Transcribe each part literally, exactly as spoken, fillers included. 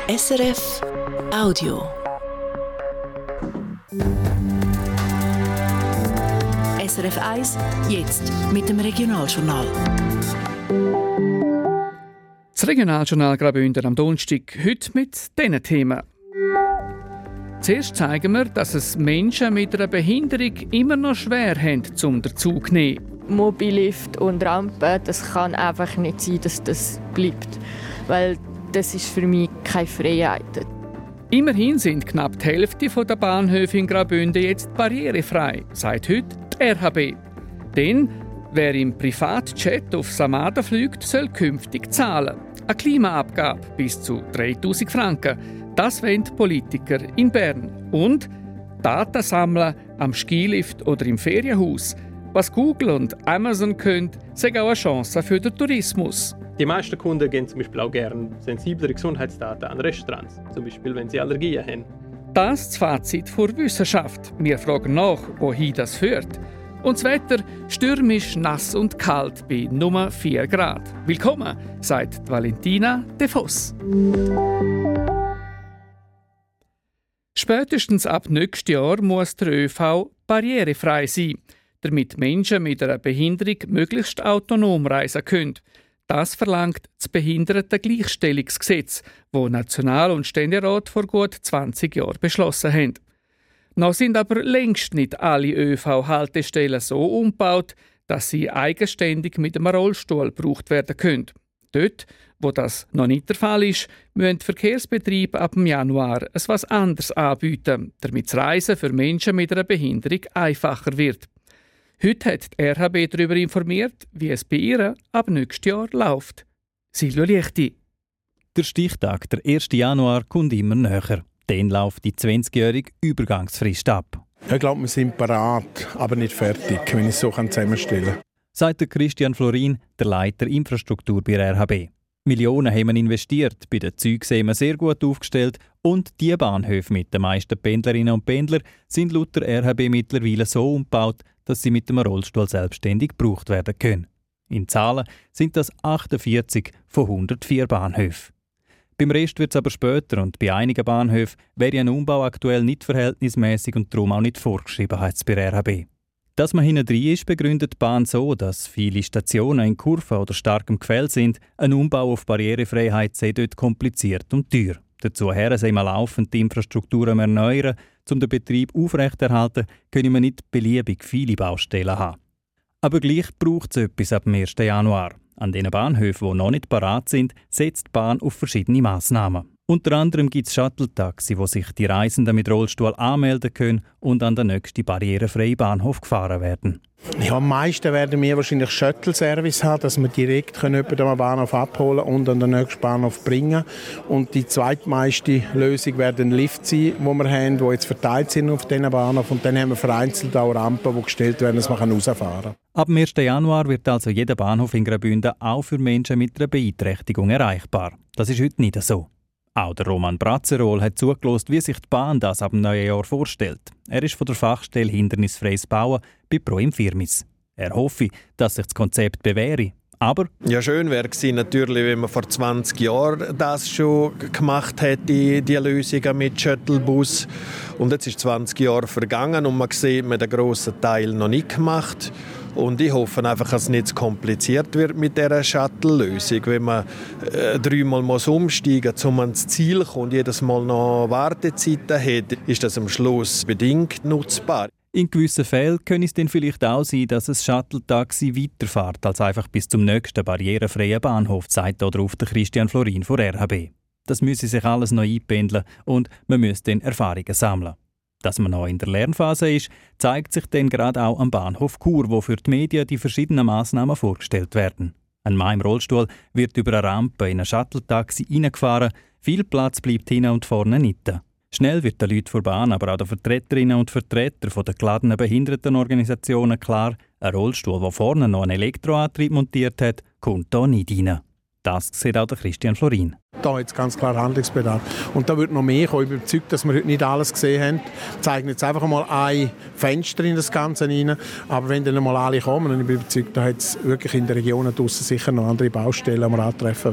S R F Audio. S R F eins, jetzt mit dem Regionaljournal. Das Regionaljournal Graubünden am Donnerstag, heute mit diesen Themen. Zuerst zeigen wir, dass es Menschen mit einer Behinderung immer noch schwer haben, um den Zug zu nehmen. Mobilift und Rampen, das kann einfach nicht sein, dass das bleibt. Weil das ist für mich keine Freiheit. Immerhin sind knapp die Hälfte der Bahnhöfe in Graubünden jetzt barrierefrei, sagt heute die R H B. Denn wer im Privatjet auf Samada fliegt, soll künftig zahlen. Eine Klimaabgabe bis zu dreitausend Franken. Das wollen die Politiker in Bern. Und Daten sammeln am Skilift oder im Ferienhaus. Was Google und Amazon können, sind auch eine Chance für den Tourismus. Die meisten Kunden geben zum Beispiel auch gerne sensiblere Gesundheitsdaten an Restaurants, zum Beispiel wenn sie Allergien haben. Das ist das Fazit der Wissenschaft. Wir fragen nach, wohin das führt. Und das Wetter stürmisch, nass und kalt bei nur vier Grad. Willkommen, sagt Valentina De Voss. Spätestens ab nächstes Jahr muss der ÖV barrierefrei sein, damit Menschen mit einer Behinderung möglichst autonom reisen können. Das verlangt das Behindertengleichstellungsgesetz, das National- und Ständerat vor gut zwanzig Jahren beschlossen haben. Noch sind aber längst nicht alle ÖV-Haltestellen so umgebaut, dass sie eigenständig mit einem Rollstuhl gebraucht werden können. Dort, wo das noch nicht der Fall ist, müssen Verkehrsbetriebe ab dem Januar etwas anderes anbieten, damit das Reisen für Menschen mit einer Behinderung einfacher wird. Heute hat die R H B darüber informiert, wie es bei ihr ab nächstes Jahr läuft. Silvio Liechti. Der Stichtag, der ersten Januar, kommt immer näher. Dann läuft die zwanzigjährige Übergangsfrist ab. Ich glaube, wir sind parat, aber nicht fertig, wenn ich es so zusammenstellen kann. Sagt Christian Florin, der Leiter Infrastruktur bei der R H B. Millionen haben wir investiert, bei den Zügen sind wir sehr gut aufgestellt und die Bahnhöfe mit den meisten Pendlerinnen und Pendlern sind laut der R H B mittlerweile so umgebaut, dass sie mit dem Rollstuhl selbstständig gebraucht werden können. In Zahlen sind das achtundvierzig von hundertvier Bahnhöfen. Beim Rest wird es aber später und bei einigen Bahnhöfen wäre ein Umbau aktuell nicht verhältnismäßig und darum auch nicht vorgeschrieben, heißt es bei der R H B. Dass man hinten drin ist, begründet die Bahn so, dass viele Stationen in Kurven oder starkem Gefäll sind. Ein Umbau auf Barrierefreiheit sei dort kompliziert und teuer. Dazu her sei man laufend die Infrastruktur erneuern. Um den Betrieb aufrechterhalten, können wir nicht beliebig viele Baustellen haben. Aber gleich braucht es etwas ab dem ersten Januar. An den Bahnhöfen, die noch nicht parat sind, setzt die Bahn auf verschiedene Massnahmen. Unter anderem gibt es Shuttle-Taxi, wo sich die Reisenden mit Rollstuhl anmelden können und an den nächsten barrierefreien Bahnhof gefahren werden. Ja, am meisten werden wir wahrscheinlich Shuttle-Service haben, dass wir direkt jemanden am Bahnhof abholen und an den nächsten Bahnhof bringen. Und die zweitmeiste Lösung wird ein Lift sein, den wir haben, die jetzt verteilt sind auf diesen Bahnhof. Und dann haben wir vereinzelt auch Rampen, die gestellt werden, dass man rausfahren kann. Ab dem ersten Januar wird also jeder Bahnhof in Graubünden auch für Menschen mit einer Beeinträchtigung erreichbar. Das ist heute nicht so. Auch der Roman Bratzerol hat zugelassen, wie sich die Bahn das ab dem neuen Jahr vorstellt. Er ist von der Fachstelle Hindernisfreies Bauen bei Proinfirmis. Er hoffe, dass sich das Konzept bewähre. Aber ja, schön wäre es natürlich, wenn man vor zwanzig Jahren das schon gemacht hätte, die Lösungen mit Shuttlebus. Und jetzt ist zwanzig Jahre vergangen und man sieht, man hat einen grossen Teil noch nicht gemacht. Und ich hoffe einfach, dass es nicht zu kompliziert wird mit dieser Shuttle-Lösung. Wenn man äh, dreimal muss umsteigen muss, um ans Ziel zu kommen und jedes Mal noch Wartezeiten hat, ist das am Schluss bedingt nutzbar. In gewissen Fällen könnte es dann vielleicht auch sein, dass ein Shuttle-Taxi weiterfährt als einfach bis zum nächsten barrierefreien Bahnhof, sagt darauf der Christian Florin von R H B. Das müsse sich alles noch einpendeln und man müsse dann Erfahrungen sammeln. Dass man noch in der Lernphase ist, zeigt sich dann gerade auch am Bahnhof Chur, wo für die Medien die verschiedenen Massnahmen vorgestellt werden. Ein Mann im Rollstuhl wird über eine Rampe in ein Shuttle-Taxi reingefahren, viel Platz bleibt hinten und vorne nicht. Schnell wird den Leuten vor Bahn, aber auch den Vertreterinnen und Vertretern der geladenen Behindertenorganisationen klar, ein Rollstuhl, der vorne noch einen Elektroantrieb montiert hat, kommt hier nicht rein. Das sieht auch der Christian Florin. Da hat es ganz klar Handlungsbedarf. Und da wird noch mehr kommen. Ich bin überzeugt, dass wir heute nicht alles gesehen haben. Wir zeigen jetzt einfach mal ein Fenster in das Ganze rein. Aber wenn dann mal alle kommen, dann bin ich überzeugt, da hat es wirklich in den Regionen draussen sicher noch andere Baustellen, die wir antreffen werden.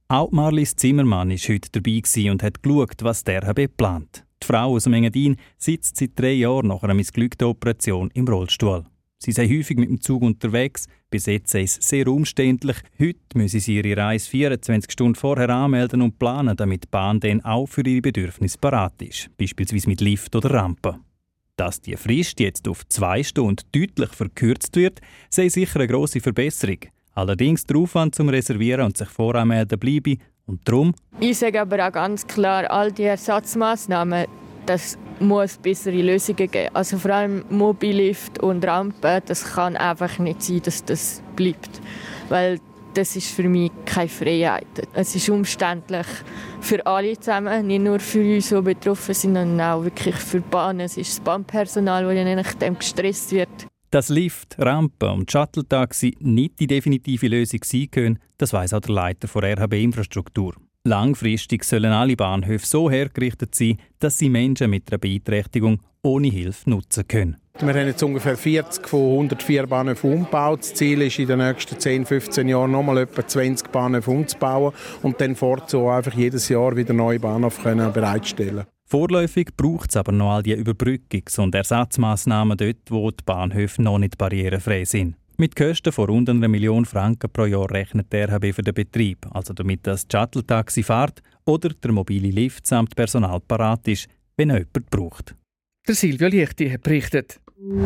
Auch Marlies Zimmermann war heute dabei und hat geschaut, was der R H B plant. Die Frau aus dem Engadin sitzt seit drei Jahren nach einer missglückten Operation im Rollstuhl. Sie sei häufig mit dem Zug unterwegs, bis jetzt sei es sehr umständlich. Heute müsse sie ihre Reise vierundzwanzig Stunden vorher anmelden und planen, damit die Bahn dann auch für ihre Bedürfnisse parat ist, beispielsweise mit Lift oder Rampe. Dass die Frist jetzt auf zwei Stunden deutlich verkürzt wird, sei sicher eine grosse Verbesserung. Allerdings der Aufwand zum Reservieren und sich voranmelden bleibe und darum... Ich sage aber auch ganz klar, all die Ersatzmaßnahmen, das muss bessere Lösungen geben. Also vor allem Mobilift und Rampen, das kann einfach nicht sein, dass das bleibt. Weil das ist für mich keine Freiheit. Es ist umständlich für alle zusammen, nicht nur für uns, die betroffen sind, sondern auch wirklich für die Bahn. Es ist das Bahnpersonal, das je nachdem gestresst wird. Dass Lift, Rampen und Shuttle-Taxi nicht die definitive Lösung sein können, das weiss auch der Leiter von R H B Infrastruktur. Langfristig sollen alle Bahnhöfe so hergerichtet sein, dass sie Menschen mit einer Beeinträchtigung ohne Hilfe nutzen können. Wir haben jetzt ungefähr vierzig von hundertvier Bahnhöfen umgebaut. Das Ziel ist, in den nächsten zehn, fünfzehn Jahren nochmal etwa zwanzig Bahnhöfe umzubauen und dann fortzu einfach jedes Jahr wieder neue Bahnhöfe bereitstellen. Vorläufig braucht es aber noch all die Überbrückungs- und Ersatzmaßnahmen dort, wo die Bahnhöfe noch nicht barrierefrei sind. Mit Kosten von rund einer Million Franken pro Jahr rechnet der R H B für den Betrieb, also damit das Shuttle-Taxi fährt oder der mobile Lift samt Personal parat ist, wenn er jemand braucht. Der Silvio Liechti hat berichtet.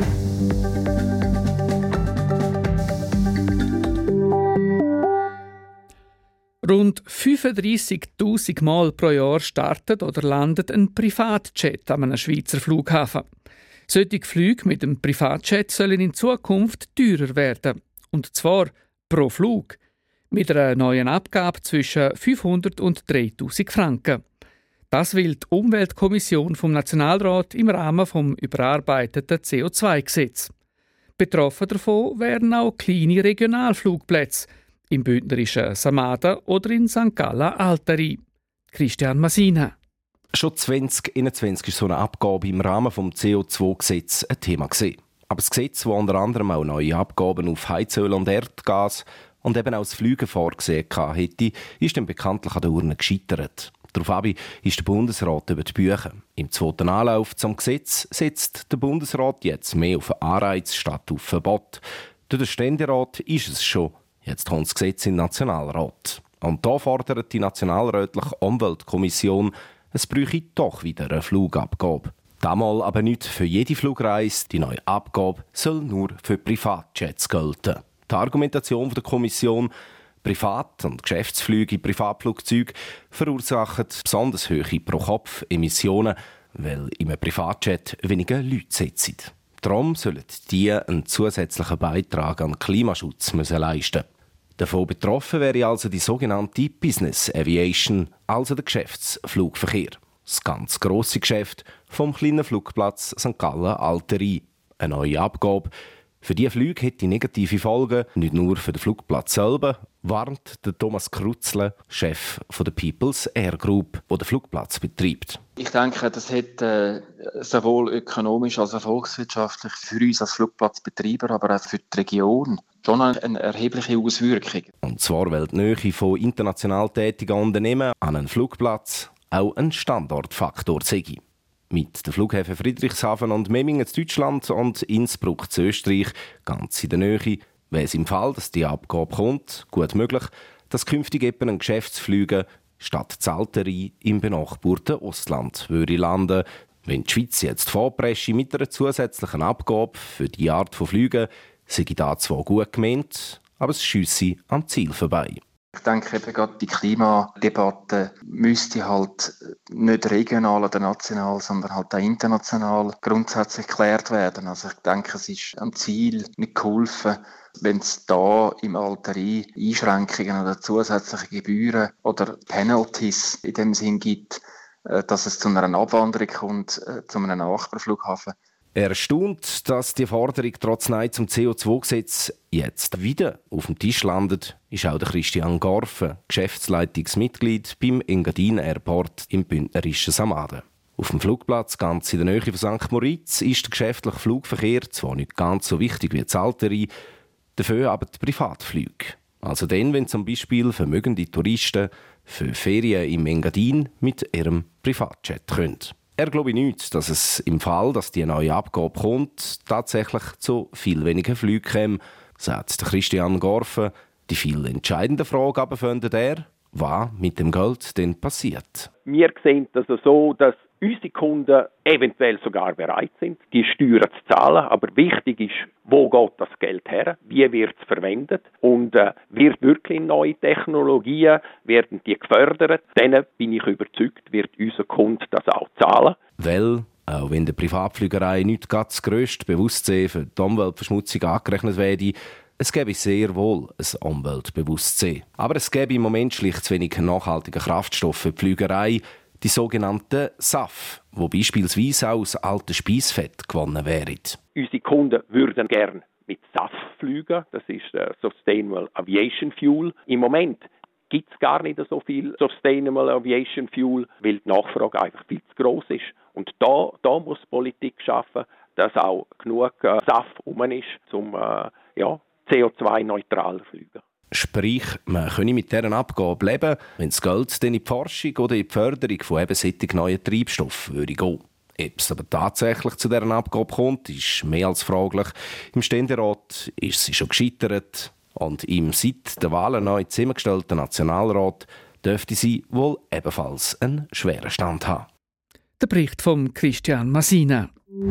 Rund fünfunddreissigtausend Mal pro Jahr startet oder landet ein Privatjet an einem Schweizer Flughafen. Solche Flüge mit dem Privatjet sollen in Zukunft teurer werden. Und zwar pro Flug. Mit einer neuen Abgabe zwischen fünfhundert und dreitausend Franken. Das will die Umweltkommission vom Nationalrat im Rahmen des überarbeiteten C O zwei Gesetzes. Betroffen davon wären auch kleine Regionalflugplätze im bündnerischen Samada oder in Sankt Gallen Altari. Christian Masina. Schon zwanzig einundzwanzig war so eine Abgabe im Rahmen des C O zwei Gesetzes ein Thema. Aber das Gesetz, das unter anderem auch neue Abgaben auf Heizöl und Erdgas und eben auch das Fliegen vorgesehen hätte, ist dann bekanntlich an der Urne gescheitert. Daraufhin ist der Bundesrat über die Bücher. Im zweiten Anlauf zum Gesetz setzt der Bundesrat jetzt mehr auf Anreiz statt auf Verbot. Durch den Ständerat ist es schon. Jetzt kommt das Gesetz in den Nationalrat. Und da fordert die Nationalrätliche Umweltkommission, es bräuchte doch wieder eine Flugabgabe. Damals aber nicht für jede Flugreise. Die neue Abgabe soll nur für Privatjets gelten. Die Argumentation der Kommission: Privat- und Geschäftsflüge in Privatflugzeugen verursachen besonders hohe Pro-Kopf-Emissionen, weil in einem Privatjet weniger Leute sitzen. Darum sollen die einen zusätzlichen Beitrag an den Klimaschutz müssen leisten. Davon betroffen wäre also die sogenannte Business Aviation, also der Geschäftsflugverkehr. Das ganz grosse Geschäft vom kleinen Flugplatz Sankt Gallen Altari. Eine neue Abgabe für diese Flüge hätte negative Folgen, nicht nur für den Flugplatz selber, warnt der Thomas Krutzle, Chef von der People's Air Group, der den Flugplatz betreibt. Ich denke, das hat äh, sowohl ökonomisch als auch volkswirtschaftlich für uns als Flugplatzbetreiber, aber auch für die Region schon eine erhebliche Auswirkung. Und zwar, weil die Nähe von international tätigen Unternehmen an einen Flugplatz auch ein Standortfaktor sei. Mit den Flughäfen Friedrichshafen und Memmingen in Deutschland und Innsbruck in Österreich ganz in der Nähe wäre es im Fall, dass die Abgabe kommt, gut möglich, dass künftig eben ein Geschäftsflüge statt Zalterei im benachbarten Ostland würde landen. Wenn die Schweiz jetzt vorpresche mit einer zusätzlichen Abgabe für die Art von Flügen, sei da zwar gut gemeint, aber es schiesse am Ziel vorbei. Ich denke, eben gerade die Klimadebatte müsste halt nicht regional oder national, sondern halt auch international grundsätzlich geklärt werden. Also ich denke, es ist am Ziel nicht geholfen, wenn es da im Altari Einschränkungen oder zusätzliche Gebühren oder Penalties in dem Sinn gibt, dass es zu einer Abwanderung kommt, zu einem Nachbarflughafen. Erstaunt, dass die Forderung trotz Nein zum C O zwei Gesetz jetzt wieder auf dem Tisch landet, ist auch der Christian Gorfe, Geschäftsleitungsmitglied beim Engadin Airport im bündnerischen Samaden. Auf dem Flugplatz ganz in der Nähe von Sankt Moritz ist der geschäftliche Flugverkehr zwar nicht ganz so wichtig wie das Alteri, dafür aber die Privatflüge. Also dann, wenn zum Beispiel vermögende Touristen für Ferien im Engadin mit ihrem Privatjet können. Er glaube nicht, dass es im Fall, dass die neue Abgabe kommt, tatsächlich zu viel weniger Flügen käme, sagt Christian Gorfe. Die viel entscheidende Frage aber findet er, was mit dem Geld denn passiert. Wir sehen das so, dass unsere Kunden eventuell sogar bereit sind, die Steuern zu zahlen. Aber wichtig ist, wo geht das Geld her? Wie wird es verwendet? Und äh, wird wirklich neue Technologien, werden die gefördert? Dann bin ich überzeugt, wird unser Kunde das auch zahlen. Weil, auch wenn der Privatflügerei nicht ganz das grösste Bewusstsein für die Umweltverschmutzung angerechnet werde, es gäbe sehr wohl ein Umweltbewusstsein. Aber es gäbe im Moment schlicht zu wenig nachhaltige Kraftstoffe für die Flügerei, die sogenannten S A F, die beispielsweise auch aus altem Speisfett gewonnen wären. Unsere Kunden würden gerne mit S A F fliegen. Das ist äh, Sustainable Aviation Fuel. Im Moment gibt es gar nicht so viel Sustainable Aviation Fuel, weil die Nachfrage einfach viel zu gross ist. Und da, da muss die Politik schaffen, dass auch genug äh, S A F rum ist, um äh, ja, C O zwei neutral zu fliegen. Sprich, man könne mit dieser Abgabe leben, wenn das Geld dann in die Forschung oder in die Förderung von eben solchen neuen Treibstoffen würde gehen. Ob es aber tatsächlich zu dieser Abgabe kommt, ist mehr als fraglich. Im Ständerat ist sie schon gescheitert und im seit der Wahlen neu zusammengestellten Nationalrat dürfte sie wohl ebenfalls einen schweren Stand haben. Der Bericht von Christian Masina.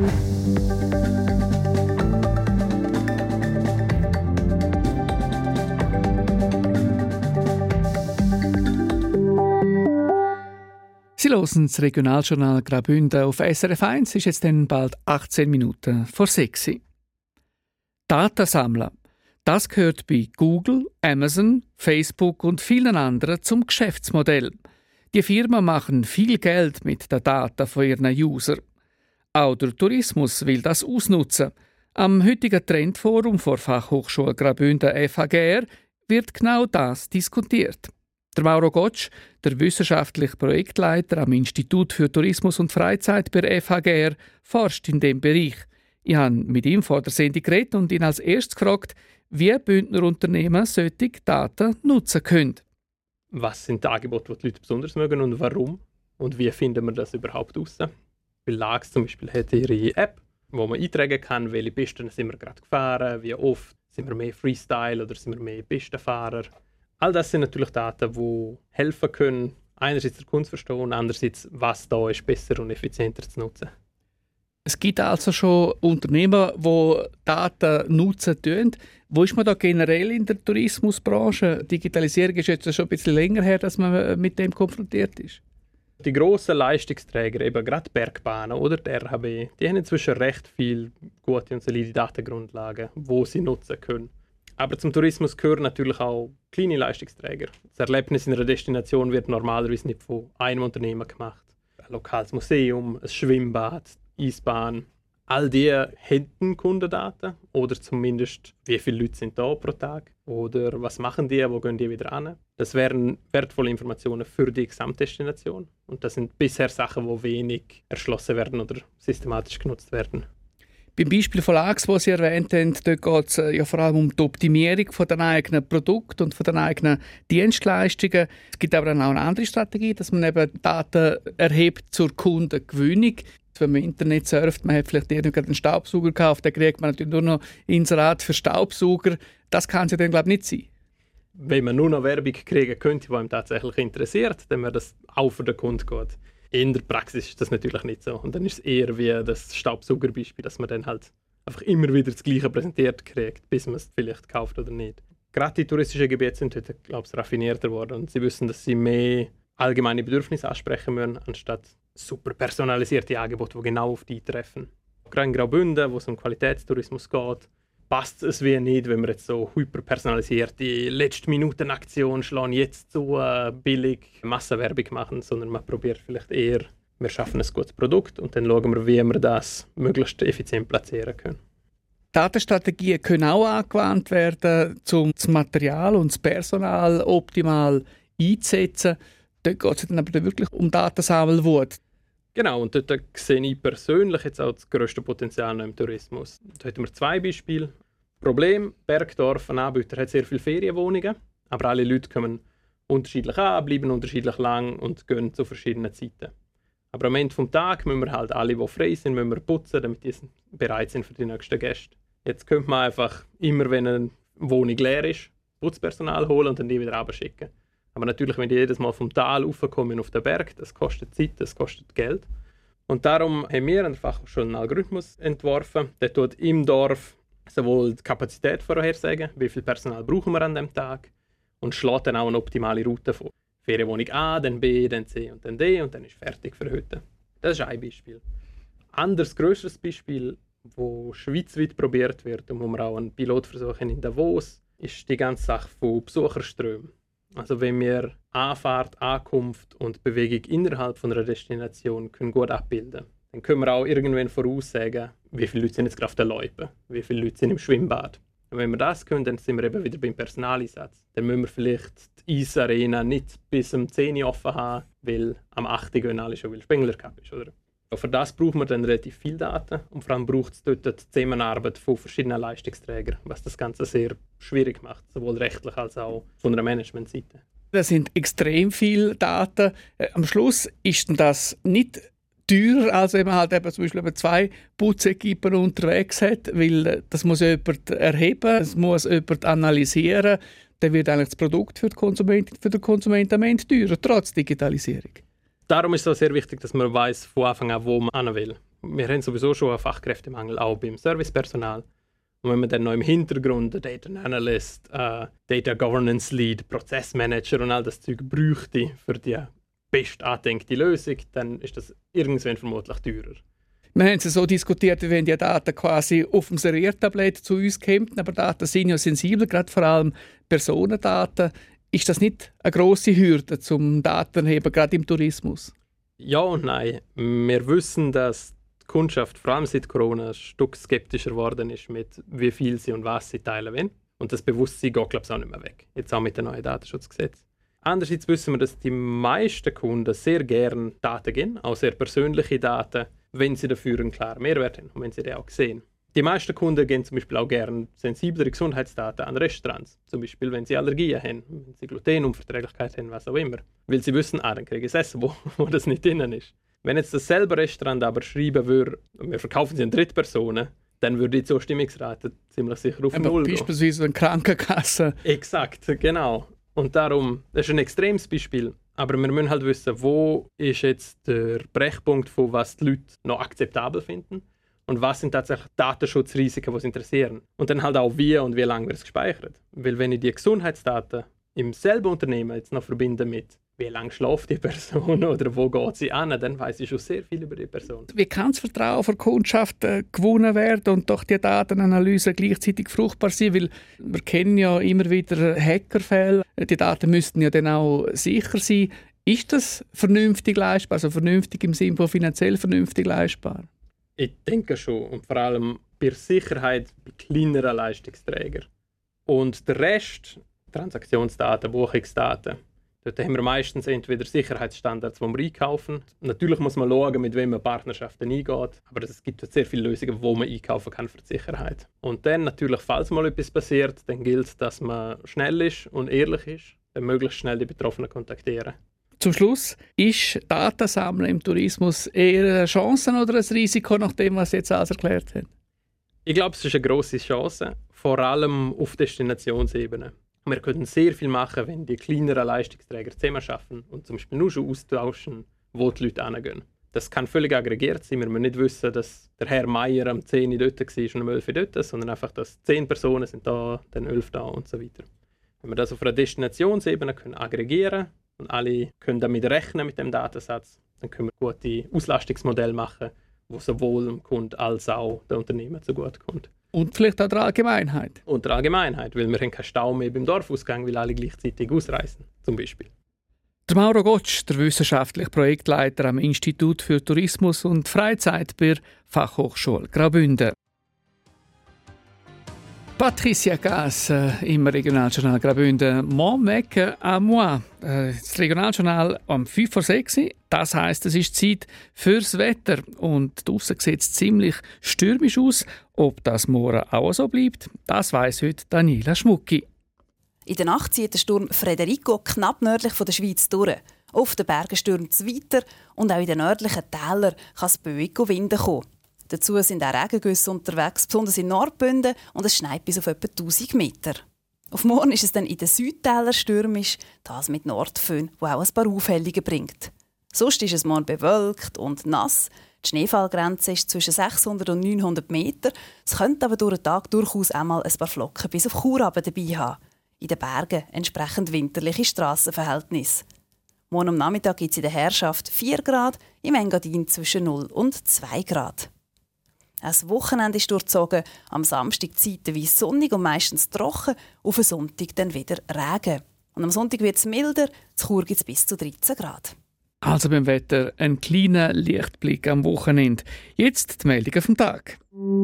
Sie hören das Regionaljournal Graubünden auf S R F eins. Es ist jetzt dann bald achtzehn Minuten vor sechs. Daten sammeln. Das gehört bei Google, Amazon, Facebook und vielen anderen zum Geschäftsmodell. Die Firmen machen viel Geld mit den Daten von ihren Usern. Auch der Tourismus will das ausnutzen. Am heutigen Trendforum vor Fachhochschule Graubünden F H G R wird genau das diskutiert. Der Mauro Gotsch, der wissenschaftliche Projektleiter am Institut für Tourismus und Freizeit bei der F H G R, forscht in diesem Bereich. Ich habe mit ihm vor der Sendung geredet und ihn als erstes gefragt, wie Bündner Unternehmen solche Daten nutzen können. Was sind die Angebote, die die Leute besonders mögen und warum? Und wie finden wir das überhaupt raus? Weil Lags zum Beispiel hat ihre App, wo man eintragen kann, welche Pisten sind wir gerade gefahren, wie oft sind wir mehr Freestyle oder sind wir mehr Pistenfahrer. All das sind natürlich Daten, die helfen können, einerseits der Kunde zu verstehen und andererseits, was da ist, besser und effizienter zu nutzen. Es gibt also schon Unternehmen, die Daten nutzen tun. Wo ist man da generell in der Tourismusbranche? Digitalisierung ist jetzt schon ein bisschen länger her, dass man mit dem konfrontiert ist. Die grossen Leistungsträger, eben gerade Bergbahnen oder die R H B, die haben inzwischen recht viele gute und solide Datengrundlagen, die sie nutzen können. Aber zum Tourismus gehören natürlich auch kleine Leistungsträger. Das Erlebnis in einer Destination wird normalerweise nicht von einem Unternehmen gemacht. Ein lokales Museum, ein Schwimmbad, Eisbahn. All die hätten Kundendaten oder zumindest wie viele Leute sind da pro Tag oder was machen die, wo gehen die wieder an. Das wären wertvolle Informationen für die Gesamtdestination und das sind bisher Sachen, die wenig erschlossen werden oder systematisch genutzt werden. Beim Beispiel von Lags, das Sie erwähnt haben, dort geht es ja vor allem um die Optimierung von den eigenen Produkten und von den eigenen Dienstleistungen. Es gibt aber auch eine andere Strategie, dass man eben Daten erhebt zur Kundengewinnung. Wenn man im Internet surft, man hat vielleicht irgendeinen einen Staubsauger gekauft, dann kriegt man natürlich nur noch Inserat für Staubsauger. Das kann es ja dann, glaube ich, nicht sein. Wenn man nur noch Werbung kriegen könnte, die einem tatsächlich interessiert, dann wäre das auch für den Kunden gut. In der Praxis ist das natürlich nicht so. Und dann ist es eher wie das Staubsaugerbeispiel, dass man dann halt einfach immer wieder das Gleiche präsentiert kriegt, bis man es vielleicht kauft oder nicht. Gerade die touristischen Gebiete sind heute, glaube ich, raffinierter geworden und sie wissen, dass sie mehr allgemeine Bedürfnisse ansprechen müssen, anstatt super personalisierte Angebote, die genau auf die treffen. Gerade in Graubünden, wo es um Qualitätstourismus geht, passt es wie nicht, wenn wir jetzt so hyperpersonalisierte Letzte-Minuten-Aktion schlagen, jetzt so äh, billig Massenwerbung machen, sondern man probiert vielleicht eher, wir schaffen ein gutes Produkt und dann schauen wir, wie wir das möglichst effizient platzieren können. Datenstrategien können auch angewandt werden, um das Material und das Personal optimal einzusetzen. Dort geht es dann aber wirklich um Datensammelwut. Genau, und dort sehe ich persönlich jetzt auch das grösste Potenzial noch im Tourismus. Da hätten wir zwei Beispiele. Problem, Bergdorf, ein Anbieter, hat sehr viele Ferienwohnungen, aber alle Leute kommen unterschiedlich an, bleiben unterschiedlich lang und gehen zu verschiedenen Zeiten. Aber am Ende des Tages müssen wir halt alle, die frei sind, müssen wir putzen, damit die bereit sind für die nächsten Gäste. Jetzt könnte man einfach immer, wenn eine Wohnung leer ist, Putzpersonal holen und dann die wieder runterschicken. Aber natürlich, wenn die jedes Mal vom Tal raufkommen auf den Berg, das kostet Zeit, das kostet Geld. Und darum haben wir einfach schon einen Algorithmus entworfen, der tut im Dorf sowohl die Kapazität vorhersagen, wie viel Personal brauchen wir an dem Tag, und schlägt dann auch eine optimale Route vor. Ferienwohnung A, dann B, dann C und dann D und dann ist fertig für heute. Das ist ein Beispiel. Ein anderes, grösseres Beispiel, das schweizweit probiert wird und wo wir auch einen Pilotversuch haben in Davos, ist die ganze Sache von Besucherströmen. Also wenn wir Anfahrt, Ankunft und Bewegung innerhalb von einer Destination können gut abbilden, dann können wir auch irgendwann voraussagen, wie viele Leute sind jetzt gerade auf der Loipe, wie viele Leute sind im Schwimmbad. Und wenn wir das können, dann sind wir eben wieder beim Personaleinsatz. Dann müssen wir vielleicht die Eisarena nicht bis um zehn Uhr offen haben, weil am acht Uhr gehen alle schon, weil Spengler Cup ist. Oder? Und für das braucht man dann relativ viel Daten und vor allem braucht es dort die Zusammenarbeit von verschiedenen Leistungsträgern, was das Ganze sehr schwierig macht, sowohl rechtlich als auch von der Managementseite. Das sind extrem viele Daten. Am Schluss ist denn das nicht teurer, als wenn man halt eben zum Beispiel zwei Putzequipen unterwegs hat, weil das muss jemand erheben, das muss jemand analysieren, dann wird eigentlich das Produkt für, die Konsument, für den Konsumenten am Ende teurer, trotz Digitalisierung. Darum ist es auch sehr wichtig, dass man weiss von Anfang an, wo man hin will. Wir haben sowieso schon einen Fachkräftemangel, auch beim Servicepersonal. Und wenn man dann noch im Hintergrund einen Data Analyst, äh, Data Governance Lead, Prozessmanager und all das Zeug bräuchte für die best angedenkte Lösung, dann ist das irgendwann vermutlich teurer. Wir haben es so diskutiert, wie wenn die Daten quasi auf dem Seriertablett zu uns kommen, aber Daten sind ja sensibel, gerade vor allem Personendaten. Ist das nicht eine grosse Hürde zum Datenheben, gerade im Tourismus? Ja und nein. Wir wissen, dass die Kundschaft vor allem seit Corona ein Stück skeptischer geworden ist, mit wie viel sie und was sie teilen wollen. Und das Bewusstsein geht, glaube ich, auch nicht mehr weg. Jetzt auch mit dem neuen Datenschutzgesetz. Andererseits wissen wir, dass die meisten Kunden sehr gerne Daten geben, auch sehr persönliche Daten, wenn sie dafür einen klaren Mehrwert haben und wenn sie den auch sehen. Die meisten Kunden geben zum Beispiel auch gerne sensiblere Gesundheitsdaten an Restaurants. Zum Beispiel, wenn sie Allergien haben, wenn sie Glutenunverträglichkeit haben, was auch immer. Weil sie wissen, ah, dann kriege ich Essen, wo, wo das nicht drin ist. Wenn jetzt dasselbe Restaurant aber schreiben würde, wir verkaufen sie an Drittpersonen, dann würde die Zustimmungsrate ziemlich sicher auf Null gehen. Beispielsweise eine Krankenkasse. Exakt, genau. Und darum, das ist ein extremes Beispiel. Aber wir müssen halt wissen, wo ist jetzt der Brechpunkt, von was die Leute noch akzeptabel finden und was sind tatsächlich Datenschutzrisiken, die sie interessieren. Und dann halt auch wie und wie lange wird es gespeichert. Weil wenn ich die Gesundheitsdaten im selben Unternehmen jetzt noch verbinde mit wie lange schläft die Person oder wo geht sie an, dann weiss ich schon sehr viel über die Person. Wie kann das Vertrauen der Kundschaft äh, gewonnen werden und doch die Datenanalyse gleichzeitig fruchtbar sein? Weil wir kennen ja immer wieder Hackerfälle. Die Daten müssten ja dann auch sicher sein. Ist das vernünftig leistbar? Also vernünftig im Sinne von finanziell vernünftig leistbar? Ich denke schon. Und vor allem bei Sicherheit bei kleineren Leistungsträgern. Und der Rest, Transaktionsdaten, Buchungsdaten, dort haben wir meistens entweder Sicherheitsstandards, die wir einkaufen. Natürlich muss man schauen, mit wem man Partnerschaften eingeht. Aber es gibt sehr viele Lösungen, die man einkaufen kann für die Sicherheit. Und dann natürlich, falls mal etwas passiert, dann gilt es, dass man schnell ist und ehrlich ist, dann möglichst schnell die Betroffenen kontaktieren. Zum Schluss, ist Datensammeln im Tourismus eher eine Chance oder ein Risiko, nach dem, was Sie jetzt alles erklärt haben? Ich glaube, es ist eine grosse Chance, vor allem auf Destinationsebene. Wir können sehr viel machen, wenn die kleineren Leistungsträger zusammen arbeiten und zum Beispiel nur schon austauschen, wo die Leute hingehen. Das kann völlig aggregiert sein. Wir müssen nicht wissen, dass der Herr Meier am zehn Uhr dort war und um elf Uhr dort, sondern einfach, dass zehn Personen sind da, dann elf da und so weiter. Wenn wir das auf einer Destinationsebene können aggregieren und alle können damit rechnen mit dem Datensatz, dann können wir gute Auslastungsmodelle machen, wo sowohl dem Kunden als auch den Unternehmen zugutekommt. Und vielleicht auch der Allgemeinheit. Und der Allgemeinheit, weil wir haben keinen Stau mehr beim Dorfausgang, weil alle gleichzeitig ausreisen, zum Beispiel. Der Mauro Gottsch, der wissenschaftliche Projektleiter am Institut für Tourismus und Freizeit bei der Fachhochschule Graubünden. Patricia Gass äh, im Regionaljournal Graubünden. Mon mec à moi. Äh, das Regionaljournal am fünf vor sechs. Das heisst, es ist Zeit fürs Wetter. Und draussen sieht es ziemlich stürmisch aus. Ob das morgen auch so bleibt, das weiss heute Daniela Schmucki. In der Nacht zieht der Sturm Frederico knapp nördlich von der Schweiz durch. Auf den Bergen stürmt es weiter und auch in den nördlichen Tälern kann es böig Winde kommen. Dazu sind auch Regengüsse unterwegs, besonders in Nordbünden, und es schneit bis auf etwa tausend Meter. Auf morgen ist es dann in den Südtälern stürmisch, das mit Nordföhn, wo auch ein paar Aufhellungen bringt. Sonst ist es morgen bewölkt und nass. Die Schneefallgrenze ist zwischen sechshundert und neunhundert Meter. Es könnte aber durch den Tag durchaus auch mal ein paar Flocken bis auf Chur dabei haben. In den Bergen entsprechend winterliche Strassenverhältnisse. Morgen am Nachmittag gibt es in der Herrschaft vier Grad, im Engadin zwischen null und zwei Grad. Das Wochenende ist durchzogen, am Samstag zeitweise sonnig und meistens trocken, auf den Sonntag dann wieder Regen. Und am Sonntag wird es milder, zu Chur gibt es bis zu dreizehn Grad. Also beim Wetter ein kleiner Lichtblick am Wochenende. Jetzt die Meldungen vom Tag.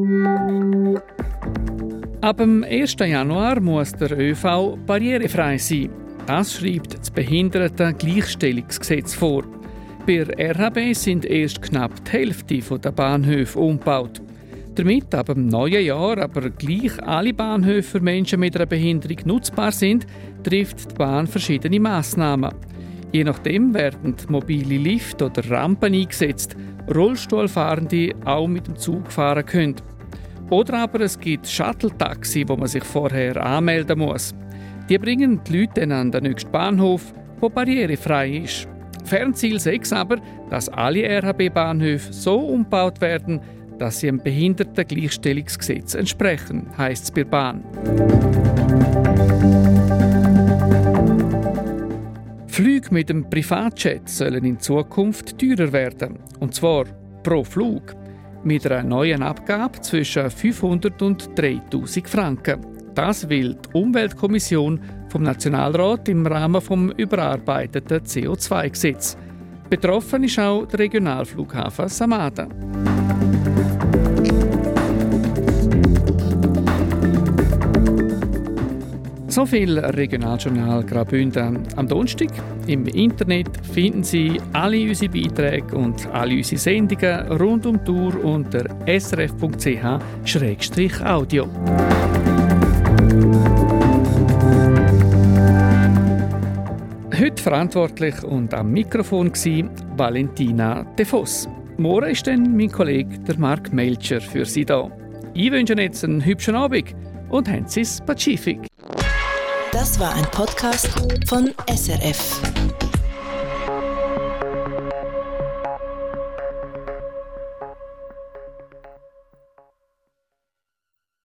Ab dem ersten Januar muss der ÖV barrierefrei sein. Das schreibt das Behindertengleichstellungsgesetz vor. Bei der R H B sind erst knapp die Hälfte der Bahnhöfe umgebaut. Damit ab dem neuen Jahr aber gleich alle Bahnhöfe für Menschen mit einer Behinderung nutzbar sind, trifft die Bahn verschiedene Massnahmen. Je nachdem werden mobile Lifte oder Rampen eingesetzt, Rollstuhlfahrende auch mit dem Zug fahren können. Oder aber es gibt Shuttle-Taxi, wo man sich vorher anmelden muss. Die bringen die Leute dann an den nächsten Bahnhof, der barrierefrei ist. Fernziel sechs aber, dass alle R H B-Bahnhöfe so umgebaut werden, dass sie dem Behindertengleichstellungsgesetz entsprechen, heisst es bei der Bahn. Flüge mit dem Privatjet sollen in Zukunft teurer werden, und zwar pro Flug, mit einer neuen Abgabe zwischen fünfhundert und dreitausend Franken. Das will die Umweltkommission vom Nationalrat im Rahmen des überarbeiteten C O zwei Gesetzes. Betroffen ist auch der Regionalflughafen Samaden. So viel Regionaljournal Graubünden am Donnerstag. Im Internet finden Sie alle unsere Beiträge und alle unsere Sendungen rund um die Tour unter s r f punkt c h schrägstrich audio. Heute verantwortlich und am Mikrofon war Valentina De Voss. Morgen ist dann mein Kollege der Marc Melcher für Sie da. Ich wünsche Ihnen jetzt einen hübschen Abend und haben Sie es Pazifik. Das war ein Podcast von S R F.